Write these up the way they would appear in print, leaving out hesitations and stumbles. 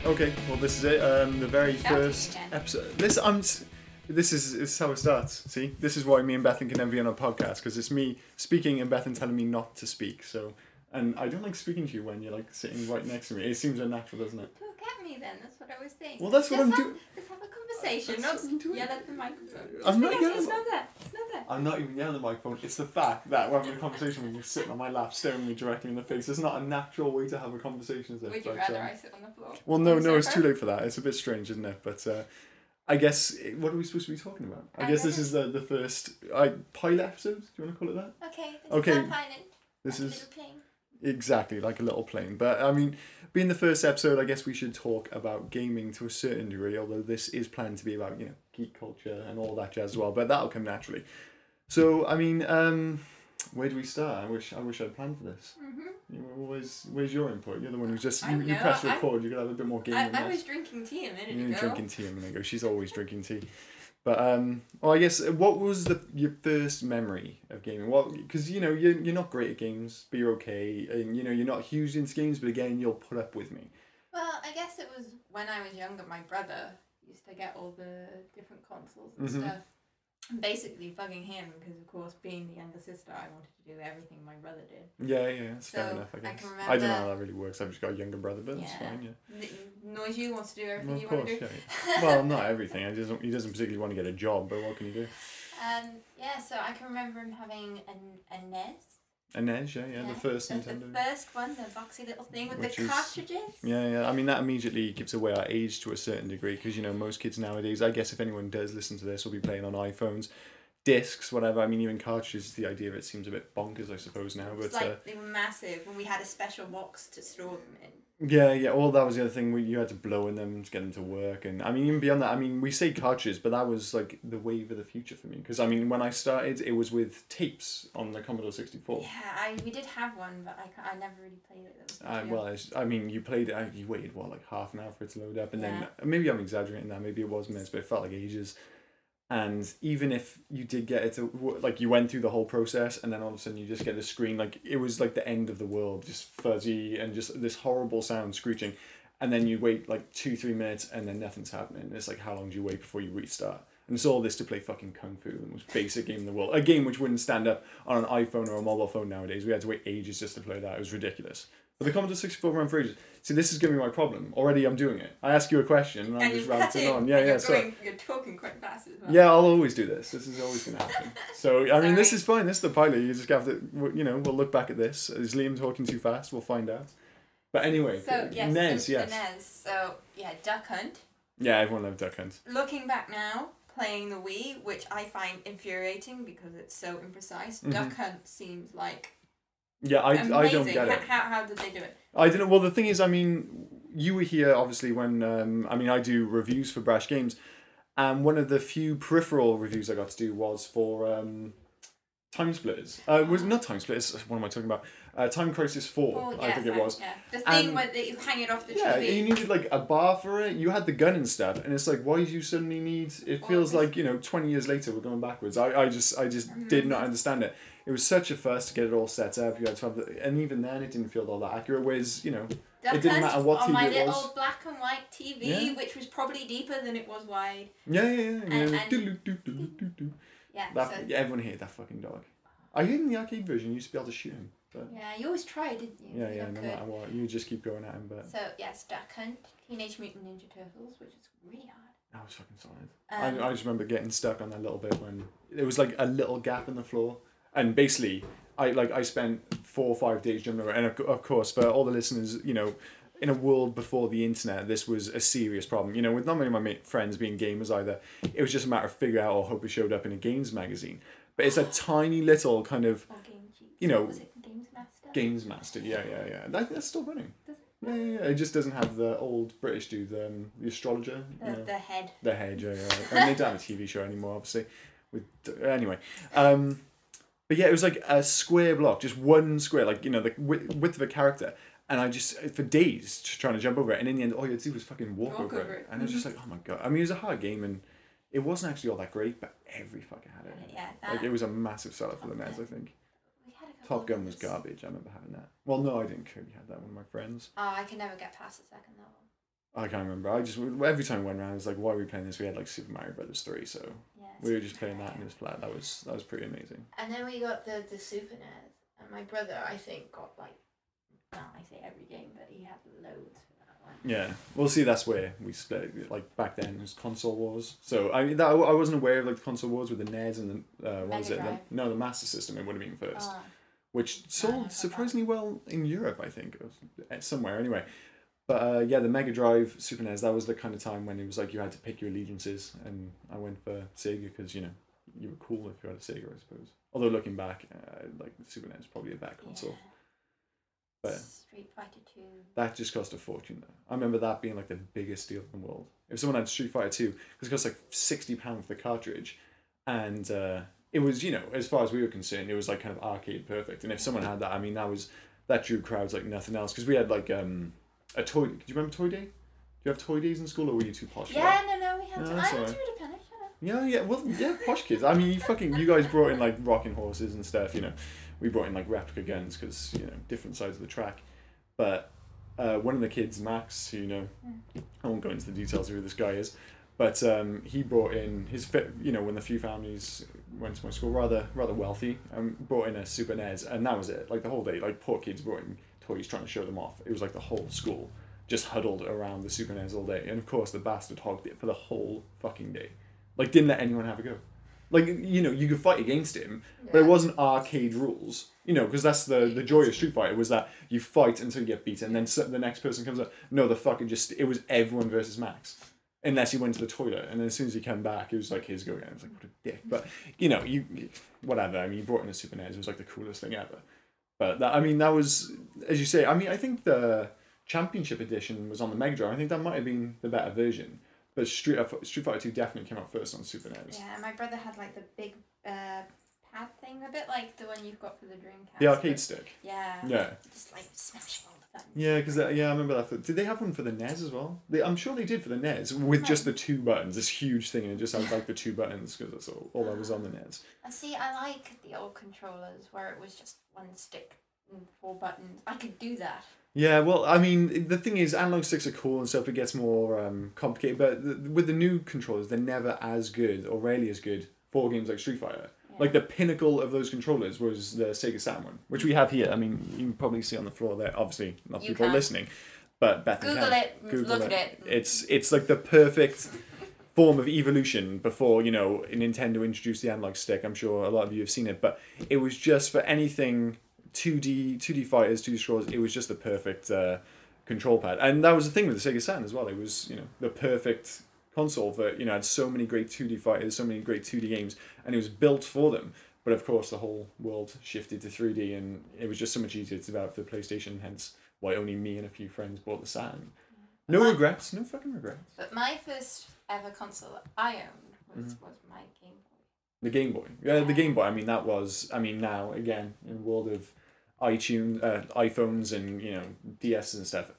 Okay, well this is it. The very Shout it first again. episode. This is how it starts. See, this is why me and Bethan can never be on a podcast because it's me speaking and Bethan telling me not to speak. So, and I don't like speaking to you when you're like sitting right next to me. It seems unnatural, doesn't it? Talk at me then. That's what I was saying. Well, that's what I'm doing. Let's have a conversation. That's what I'm doing. Yell at the microphone. I'm not Yes, yelling. It's not there. It's not there. I'm not even yelling at the microphone. It's the fact that we're having a conversation when you're sitting on my lap, staring me directly in the face. It's not a natural way to have a conversation, is it? Would you But, rather I sit on the floor? Well, no, On the no, it's sofa? too late for that. It's a bit strange, isn't it? But I guess, what are we supposed to be talking about? I guess this is the first pilot episode. Do you want to call it that? Okay. Okay, This is our pilot. This Like a is little plane. exactly like a little plane. But I mean, being the first episode, I guess we should talk about gaming to a certain degree. Although this is planned to be about geek culture and all that jazz as well. But that'll come naturally. So I mean, where do we start? I wish I'd planned for this. Where's your input? You're the one who's just I you know, press record. You could have a bit more gaming. I was drinking tea a minute You were ago. drinking tea a minute ago. She's always drinking tea. But well, I guess what was your first memory of gaming? Well, because you're not great at games, but you're okay, and you're not huge into games, but again, you'll put up with me. Well, I guess it was when I was younger. My brother used to get all the different consoles and Mhm. stuff. And basically bugging him because, of course, being the younger sister, I wanted to do everything my brother did. Yeah, that's fair So, enough. I I guess can I don't know remember- how that really works. I've just got a younger brother, but it's Yeah. fine. Yeah. Noise you wants to do everything Well, you of want course, to do. yeah. Well, not everything. He doesn't particularly want to get a job, but what can you do? Yeah, so I can remember him having a NES. A NES, yeah, the first the Nintendo. first one, the boxy little thing with Which the is- cartridges. Yeah. I mean, that immediately gives away our age to a certain degree because, most kids nowadays, I guess if anyone does listen to this, will be playing on iPhones, discs, whatever. I mean, even cartridges, the idea of it seems a bit bonkers, I suppose, now. It's But like they were massive when we had a special box to store them in. yeah. Well, that was the other thing. You had to blow in them to get them to work. And, I mean, even beyond that, I mean, we say cartridges, but that was, like, the wave of the future for me. Because, I mean, when I started, it was with tapes on the Commodore 64. Yeah, we did have one, but I never really played it. That was too Well, I mean, you played it, you waited, like half an hour for it to load up, and then maybe I'm exaggerating that, maybe it was minutes, but it felt like ages. And even if you did get it to, like, you went through the whole process, and then all of a sudden you just get the screen, like, it was like the end of the world, just fuzzy, and just this horrible sound screeching. And then you wait, like, 2-3 minutes, and then nothing's happening. And it's like, how long do you wait before you restart? And it's all this to play fucking Kung Fu, the most basic game in the world. A game which wouldn't stand up on an iPhone or a mobile phone nowadays. We had to wait ages just to play that. It was ridiculous. But the Commodore 64 ran for ages. See, this is going to be my problem. Already I'm doing it. I ask you a question, and I'm And just you cut ranting in, on. and Yeah, so... you're talking quite fast as well. Yeah, I'll always do this. This is always going to happen. So, I mean, this Sorry. is fine. This is the pilot. You just have to, we'll look back at this. Is Liam talking too fast? We'll find out. But anyway, So, yes, NES, the yes. NES. So, yeah, Duck Hunt. Yeah, everyone loved Duck Hunt. Looking back now, playing the Wii, which I find infuriating because it's so imprecise, Duck Hunt seems like Yeah, amazing. I don't get it. How did they do it? I don't know. Well, the thing is, I mean, you were here obviously when I do reviews for Brash Games, and one of the few peripheral reviews I got to do was for Time Splitters. Was not Time Splitters. What am I talking about? Time Crisis 4. I think it was. Yeah. The thing And- where you hang it off the Yeah, TV. you needed like a bar for it. You had the gun and stuff, and it's like, why do you suddenly need? It Well, feels this- like 20 years later we're going backwards. I just did not understand it. It was such a fuss to get it all set up. You had to have, and even then it didn't feel all that accurate. Whereas Duck it didn't Hunt matter what on TV my it little was. black and white TV, Yeah. which was probably deeper than it was wide. Yeah. And- Do-do-do-do-do-do. Yeah. Yeah, everyone hated that fucking dog. I hated in the arcade version. You used to be able to shoot him. But Yeah, you always tried, didn't you? yeah, You no could. matter what, you just keep going at him. But So yes, Duck Hunt, Teenage Mutant Ninja Turtles, which is really hard. that was fucking solid. Um, I just remember getting stuck on that little bit when there was like a little gap in the floor, and basically I spent 4 or 5 days jumping around. And of course, for all the listeners, in a world before the internet, this was a serious problem. With not many of my friends being gamers either, it was just a matter of figuring out or hope it showed up in a games magazine. But it's a tiny little kind of Or Game Cheats. Was it Games Master? Games Master. Yeah. That's still running. Does it? Yeah. It just doesn't have the old British dude, the astrologer. The head. The Hedge, yeah. And they don't have a TV show anymore, obviously. Anyway, but yeah, it was like a square block, just one square, like the width of a character. And I just for days just trying to jump over it, and in the end, all you had to do was fucking walk over it. And it was just like, oh my god. I mean, it was a hard game, and it wasn't actually all that great, but every fucker had it. Yeah. Like it was a massive seller for the NES, I think. We had a couple Top Gun of was others. garbage. I remember having that. Well, no, I didn't. Cody had that one of my friends. Oh, I can never get past the second level. I can't remember. I just every time we went around, I was like, "Why are we playing this?" We had like Super Mario Brothers 3, so we were just playing that in his flat. That was pretty amazing. And then we got the Super NES, and my brother I think got like, well, I say every game, but he had loads for that one. Yeah, well, see, that's where we split it. Like back then, it was console wars. So I wasn't aware of like the console wars with the NES and the what was it? The Master System. It would have been first, which sold surprisingly well in Europe. I think somewhere anyway. But yeah, the Mega Drive, Super NES, that was the kind of time when it was like you had to pick your allegiances, and I went for Sega because you were cool if you had a Sega, I suppose. Although looking back, like Super NES is probably a bad console. Yeah. But Street Fighter 2. That just cost a fortune though. I remember that being like the biggest deal in the world. If someone had Street Fighter 2, because it cost like £60 for the cartridge, and it was, as far as we were concerned, it was like kind of arcade perfect. And if someone had that, I mean, that drew crowds like nothing else. Because we had like a toy. Do you remember Toy Day? Do you have Toy Days in school, or were you too posh? Yeah, no, we had to. I'm too independent. Yeah, well, yeah, posh kids. I mean, you guys brought in like rocking horses and stuff, We brought in like replica guns because, different sides of the track. But one of the kids, Max, who, I won't go into the details of who this guy is, but he brought in when the few families went to my school, rather wealthy, brought in a Super NES, and that was it. Like the whole day, like poor kids brought in toys trying to show them off. It was like the whole school just huddled around the Super NES all day. And of course, the bastard hogged it for the whole fucking day. Like, didn't let anyone have a go. Like, you could fight against him, but it wasn't arcade rules. Because that's the joy of Street Fighter, was that you fight until you get beaten, and then the next person comes up. No, it was everyone versus Max. Unless he went to the toilet, and then as soon as he came back, it was like his go again. It was like, what a dick. But, whatever. I mean, you brought in a Super NES, it was like the coolest thing ever. But, that was, as you say, I mean, I think the Championship Edition was on the Mega Drive. I think that might have been the better version. But Street Fighter 2 definitely came out first on Super NES. Yeah, my brother had like the big pad thing, a bit like the one you've got for the Dreamcast. The arcade stick. Yeah. Yeah. Just like smashing all the buttons. Yeah, because I remember that. Did they have one for the NES as well? I'm sure they did for the NES with just the two buttons. This huge thing, and it just had like the two buttons because that's all that was on the NES. And see, I like the old controllers where it was just one stick and 4 buttons. I could do that. Yeah, well, I mean, the thing is, analog sticks are cool and stuff. It gets more complicated, but with the new controllers, they're never as good, or rarely as good, for games like Street Fighter. Yeah. Like, the pinnacle of those controllers was the Sega Saturn one, which we have here. I mean, you can probably see on the floor there. Obviously, not people are listening, but Beth Google it. Look at it. It's like the perfect form of evolution before, Nintendo introduced the analog stick. I'm sure a lot of you have seen it, but it was just for anything 2D fighters, 2D scrolls, it was just the perfect control pad. And that was the thing with the Sega Saturn as well. It was, the perfect console for, had so many great 2D fighters, so many great 2D games, and it was built for them. But of course, the whole world shifted to 3D, and it was just so much easier to develop the PlayStation, hence why only me and a few friends bought the Saturn. No regrets, no fucking regrets. But my first ever console that I owned was my Game Boy. The Game Boy. Yeah, the Game Boy. I mean, now, again, in the world of iTunes, iPhones, and DS and stuff.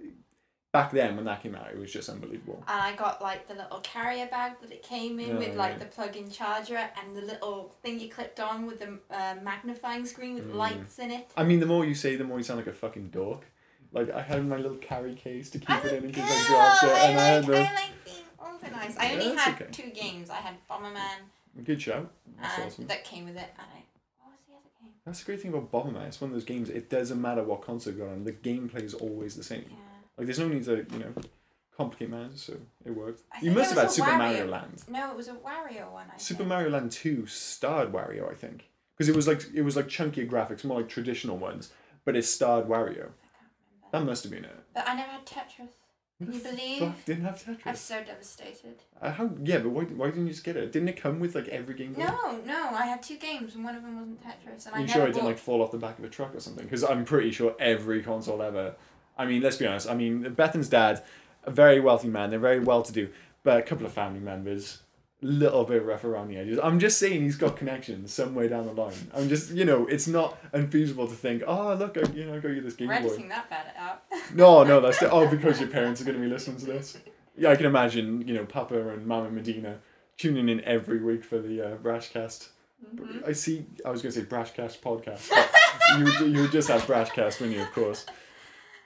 Back then, when that came out, it was just unbelievable. And I got like the little carrier bag that it came in with, like the plug-in charger and the little thing you clipped on with the magnifying screen with lights in it. I mean, the more you say, the more you sound like a fucking dork. Like, I had my little carry case to keep it in case I dropped it, and I like being organised. I only had 2 games. I had Bomberman. Good shout. That's awesome. That came with it, and what was the other game? That's the great thing about Bomberman. It's one of those games. It doesn't matter what console you're on. The gameplay is always the same. Yeah. Like, there's no need to complicate matters. So it worked. You must have had Super Mario Land. No, it was a Wario one. Super Mario Land 2 starred Wario, I think, because it was like chunkier graphics, more like traditional ones, but it starred Wario. I can't remember. That must have been it. But I never had Tetris. Can you believe? Fuck, didn't have Tetris. I'm so devastated. Yeah, but why didn't you just get it? Didn't it come with like every game? No, I had 2 games and one of them wasn't Tetris. And Are you sure it didn't like fall off the back of a truck or something? Because I'm pretty sure every console ever. I mean, let's be honest. I mean, Bethan's dad, a very wealthy man. They're very well to do, but a couple of family members, little bit rough around the edges. I'm just saying he's got connections somewhere down the line. I'm just, it's not unfeasible to think, oh, look, I got you this Game Boy. We're editing that bad out. No, that's because your parents are going to be listening to this. Yeah, I can imagine, Papa and Mama Medina tuning in every week for the Brashcast. Mm-hmm. I was going to say Brashcast podcast, but you would just have Brashcast, wouldn't you, of course.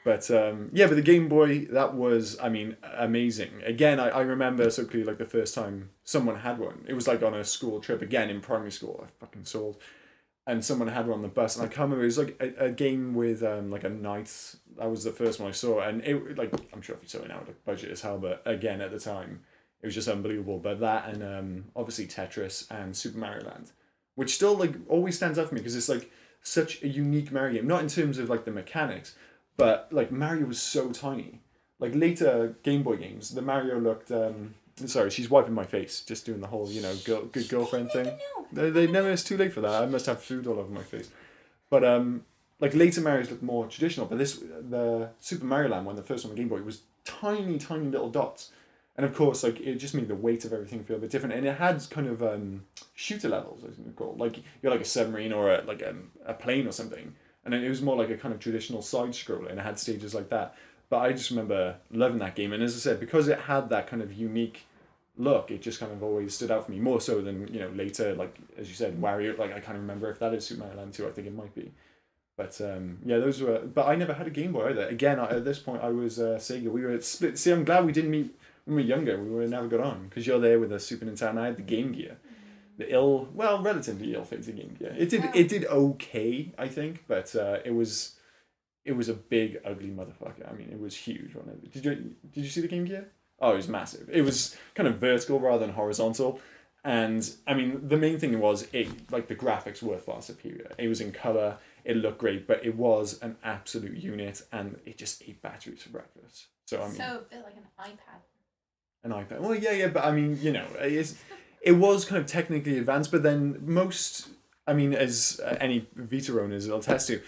But yeah, but the Game Boy, that was, I mean, amazing. Again, I remember so clearly, like the first time someone had one. It was like on a school trip, again in primary school. I fucking sold. And someone had one on the bus, and I can't remember. It was like a game with like a knight. That was the first one I saw, and it, like, I'm sure if you saw it now, like budget as hell, but again at the time, it was just unbelievable. But that and obviously Tetris and Super Mario Land, which still like always stands out for me because it's like such a unique Mario game. Not in terms of like the mechanics, but like Mario was so tiny. Like later Game Boy games, the Mario looked. Sorry, she's wiping my face, just doing the whole, good girlfriend thing. They never. It's too late for that. I must have food all over my face. But like later Mario's look more traditional. But the Super Mario Land one, the first one on Game Boy, was tiny, tiny little dots, and of course, like it just made the weight of everything feel a bit different. And it had kind of shooter levels, I think they're called. Like you're like a submarine or a plane or something, and then it was more like a kind of traditional side scroller, and it had stages like that. But I just remember loving that game, and as I said, because it had that kind of unique look, it just kind of always stood out for me more so than later, like as you said, Wario. Like I can't remember if that is Super Mario Land 2. I think it might be, but yeah, those were. But I never had a Game Boy either. Again, at this point, I was Sega. We were split. See, I'm glad we didn't meet when we were younger. We were never got on because you're there with the Super Nintendo. I had the Game Gear, relatively ill-fated Game Gear. It did okay, I think, but it was a big ugly motherfucker. I mean, it was huge. Wasn't it? Did you see the Game Gear? Oh, it was massive. It was kind of vertical rather than horizontal. And I mean, the main thing was the graphics were far superior. It was in color, it looked great, but it was an absolute unit, and it just ate batteries for breakfast. So I mean, so a bit like an iPad. An iPad. Well, yeah, but I mean, it was kind of technically advanced, but then most, I mean, as any Vita owners will attest to,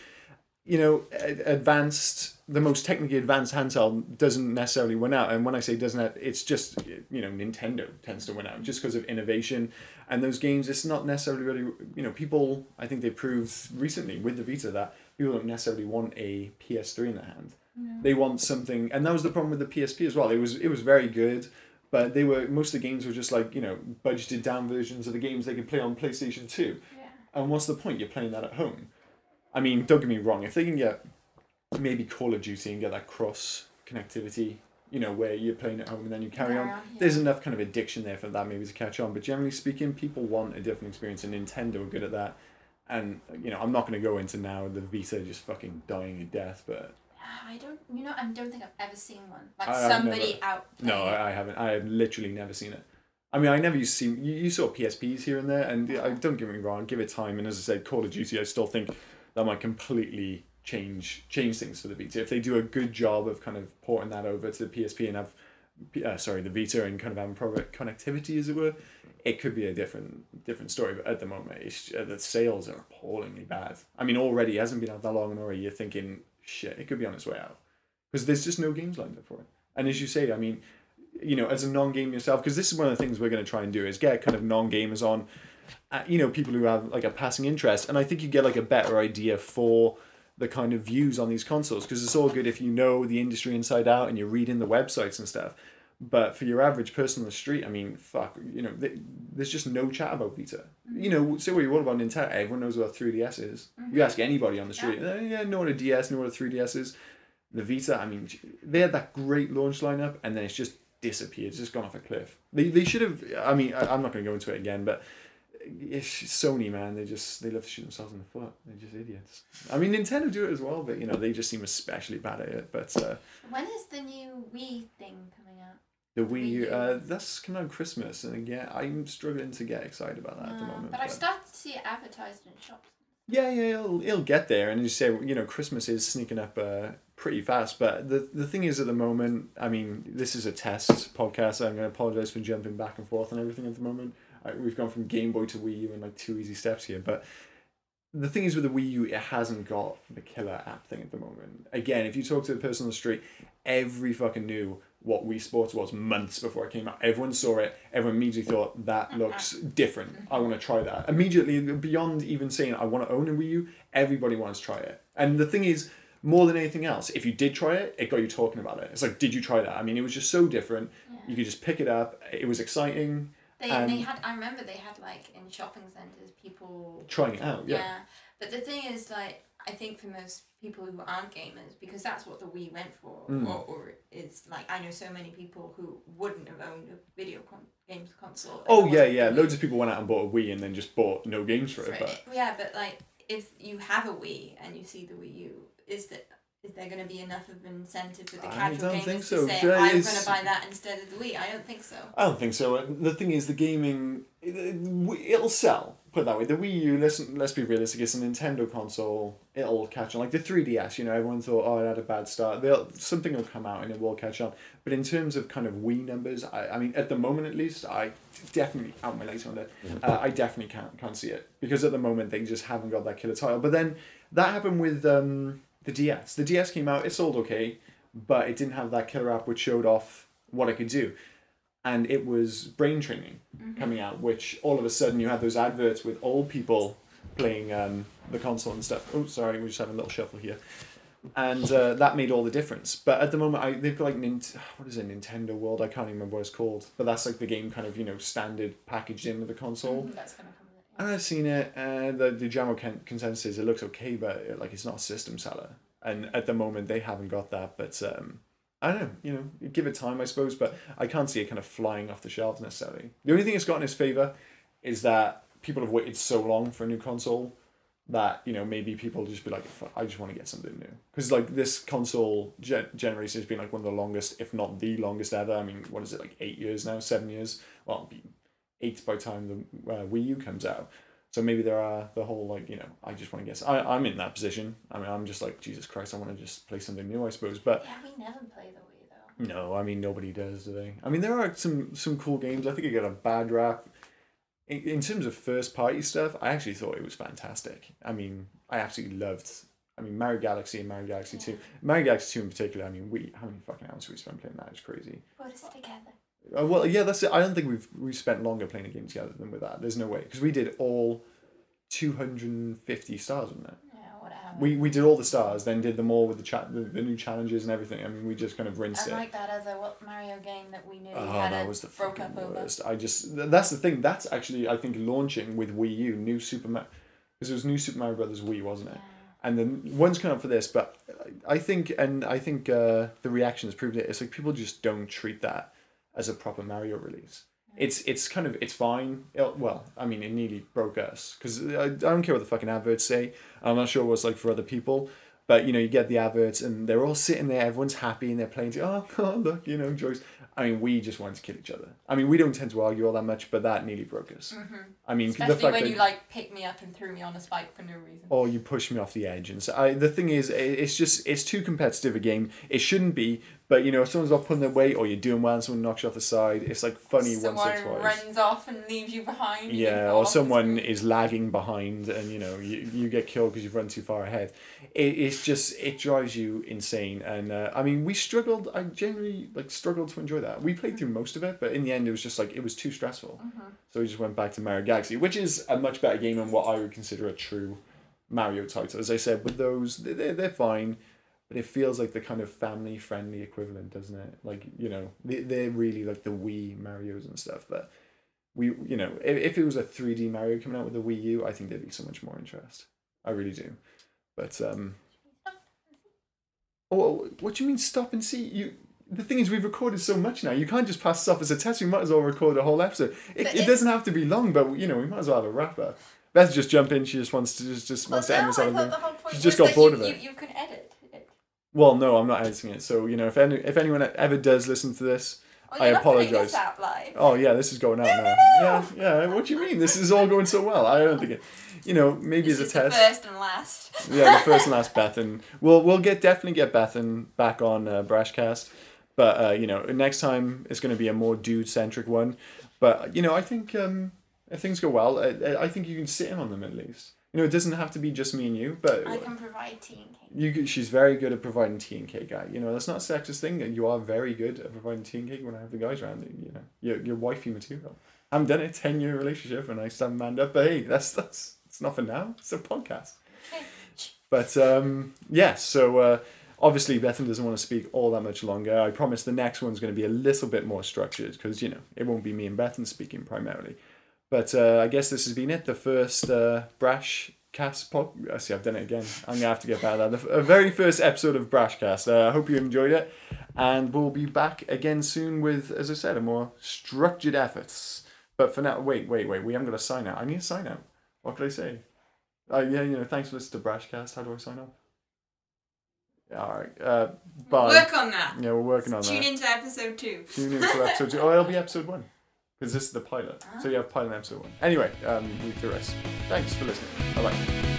the most technically advanced handheld doesn't necessarily win out. And when I say doesn't, it's just, Nintendo tends to win out just because of innovation. And those games, it's not necessarily really, people, I think they proved recently with the Vita that people don't necessarily want a PS3 in their hand. No. They want something, and that was the problem with the PSP as well. It was very good, but most of the games were just like, budgeted down versions of the games they could play on PlayStation 2. Yeah. And what's the point? You're playing that at home. I mean, don't get me wrong, if they can get maybe Call of Duty and get that cross connectivity, where you're playing at home and then you carry on, there's enough kind of addiction there for that maybe to catch on. But generally speaking, people want a different experience, and Nintendo are good at that. And, I'm not going to go into now the Vita just fucking dying a death, but... I don't think I've ever seen one. Somebody out there. No, I haven't. I have literally never seen it. I mean, I never used to see... You saw PSPs here and there, and don't get me wrong, give it time. And as I said, Call of Duty, I still think that might completely change things for the Vita. If they do a good job of kind of porting that over to the PSP and have... the Vita and kind of having proper connectivity, as it were, it could be a different story. But at the moment, the sales are appallingly bad. I mean, already, it hasn't been out that long, and already you're thinking... shit, it could be on its way out because there's just no games lined up for it. And as you say, I mean, as a non-gamer yourself, because this is one of the things we're going to try and do is get kind of non-gamers on, people who have like a passing interest, and I think you get like a better idea for the kind of views on these consoles, because it's all good if you know the industry inside out and you're reading the websites and stuff. But for your average person on the street, I mean, fuck, there's just no chat about Vita. Say what you want about Nintendo, everyone knows what a 3DS is. Mm-hmm. You ask anybody on the street, know what a DS, know what a 3DS is. The Vita, I mean, they had that great launch lineup, and then it's just disappeared. It's just gone off a cliff. They should have, I mean, I'm not going to go into it again, but it's Sony, man, they love to shoot themselves in the foot. They're just idiots. I mean, Nintendo do it as well, but, they just seem especially bad at it. But when is the new Wii thing coming out? The Wii U, that's coming out Christmas, and again, I'm struggling to get excited about that at the moment. But I've started to see it advertised in shops. Yeah, it'll get there, and as you say, Christmas is sneaking up pretty fast. But the thing is, at the moment, I mean, this is a test podcast. So I'm going to apologize for jumping back and forth and everything at the moment. We've gone from Game Boy to Wii U in like 2 easy steps here, but the thing is with the Wii U, it hasn't got the killer app thing at the moment. Again, if you talk to the person on the street, every fucking knew what Wii Sports was months before it came out. Everyone saw it. Everyone immediately thought, that looks different. I want to try that. Immediately, beyond even saying, I want to own a Wii U, everybody wants to try it. And the thing is, more than anything else, if you did try it, it got you talking about it. It's like, did you try that? I mean, it was just so different. Yeah. You could just pick it up. It was exciting. I remember they had like in shopping centres people trying it out. Yeah. But the thing is, like, I think for most people who aren't gamers, because that's what the Wii went for, or is like, I know so many people who wouldn't have owned a games console. Oh yeah. Loads of people went out and bought a Wii and then just bought no games for it. But yeah, but like if you have a Wii and you see the Wii U, is there going to be enough of an incentive for the casual gamers to say, I'm going to buy that instead of the Wii? I don't think so. I don't think so. The thing is, the gaming, it'll sell. Put it that way. The Wii U, let's be realistic, it's a Nintendo console. It'll catch on. Like the 3DS, everyone thought, oh, it had a bad start. Something will come out and it will catch on. But in terms of kind of Wii numbers, I mean, at the moment at least, I definitely, out my legs on it, I definitely can't see it. Because at the moment, they just haven't got that killer title. But then, that happened with the DS. The DS came out, it sold okay, but it didn't have that killer app which showed off what it could do. And it was Brain Training coming out, which all of a sudden you had those adverts with old people playing the console and stuff. Oh, sorry, we're just having a little shuffle here. And that made all the difference. But at the moment, they've got like, what is it, Nintendo World? I can't even remember what it's called. But that's like the game kind of, standard packaged in with the console. That's going to come with it. And I've seen it, and the general consensus is it looks okay, but it's not a system seller. And at the moment, they haven't got that, but I don't know, give it time, I suppose, but I can't see it kind of flying off the shelves necessarily. The only thing it's got in its favour is that people have waited so long for a new console that, maybe people just be like, I just want to get something new. Because, like, this console generation has been, like, one of the longest, if not the longest ever. I mean, what is it, like 8 years now, 7 years? Well, it'll be 8 by the time the Wii U comes out. So maybe there are the whole, like, I just want to get... I'm in that position. I mean, I'm just like, Jesus Christ, I want to just play something new, I suppose. But yeah, we never play the Wii, though. No, I mean, nobody does, do they? I mean, there are some cool games. I think it got a bad rap. In terms of first-party stuff, I actually thought it was fantastic. I mean, I absolutely loved... Mario Galaxy and Mario Galaxy 2. Mario Galaxy 2 in particular, how many fucking hours we spent playing that? It's crazy. Put us together. Well, yeah, that's it. I don't think we've spent longer playing a game together than with that. There's no way. Because we did all 250 stars, wasn't it? Yeah, whatever. We did all the stars, then did them all with the new challenges and everything. I mean, we just kind of rinsed it. Like that other Mario game that we knew that was the broke up worst. over. That's the thing. That's actually, I think, launching with Wii U, New Super Mario... Because it was New Super Mario Brothers Wii, wasn't it? Yeah. And then one's coming up for this, but I think the reaction has proved it. It's like people just don't treat that as a proper Mario release. It's kind of, it's fine. It nearly broke us. Because I don't care what the fucking adverts say. I'm not sure what it's like for other people. But, you get the adverts and they're all sitting there. Everyone's happy and they're playing. Oh, look, Joyce. I mean, we just wanted to kill each other. I mean, we don't tend to argue all that much, but that nearly broke us. Mm-hmm. I mean, especially the fact when you picked me up and threw me on a spike for no reason. Or you pushed me off the edge. And so the thing is, it's too competitive a game. It shouldn't be. But, if someone's not pulling their weight or you're doing well and someone knocks you off the side, it's like funny once or twice. Someone runs off and leaves you behind. Yeah, or someone is lagging behind and, you get killed because you've run too far ahead. It drives you insane. And, I genuinely struggled to enjoy that. We played through most of it, but in the end it was just it was too stressful. Mm-hmm. So we just went back to Mario Galaxy, which is a much better game than what I would consider a true Mario title. As I said, with those, they're fine. But it feels like the kind of family-friendly equivalent, doesn't it? They're really like the Wii Marios and stuff. But if it was a 3D Mario coming out with a Wii U, I think there'd be so much more interest. I really do. But what do you mean stop and see? The thing is, we've recorded so much now. You can't just pass this off as a test. We might as well record a whole episode. It doesn't have to be long, but we might as well have a wrapper. Beth just jump in. She just wants to wants to end this whole thing. She just got bored of it. You can edit. Well, no, I'm not editing it. So, if anyone ever does listen to this, I apologise. This out live. Oh, yeah, this is going out now. Yeah. What do you mean? This is all going so well. I don't think it... maybe this as a test. The first and last. Yeah, the first and last Bethan. We'll definitely get Bethan back on Brashcast. But, next time it's going to be a more dude-centric one. But, I think if things go well, I think you can sit in on them at least. It doesn't have to be just me and you, but... I can provide tea and cake. She's very good at providing tea and cake, guy. That's not a sexist thing. You are very good at providing tea and cake when I have the guys around. You're wifey material. I haven't done it, 10-year relationship, and I still haven't manned up. But hey, that's it's not for now. It's a podcast. But, so... obviously, Bethan doesn't want to speak all that much longer. I promise the next one's going to be a little bit more structured because, it won't be me and Bethan speaking primarily. But I guess this has been it, the first Brash See, I've done it again. I'm gonna have to get better at that. The very first episode of Brashcast. I hope you enjoyed it, and we'll be back again soon with, as I said, a more structured efforts. But for now, wait. We haven't got a sign out. I need a sign out. What could I say? Thanks for listening to Brashcast. How do I sign off? All right. Bye. Work on that. Yeah, we're working on that. Tune into episode 2. Tune into episode 2. Oh, it'll be episode 1. Because this is the pilot. So you have pilot and episode 1. Anyway, leave the rest. Thanks for listening. Bye-bye.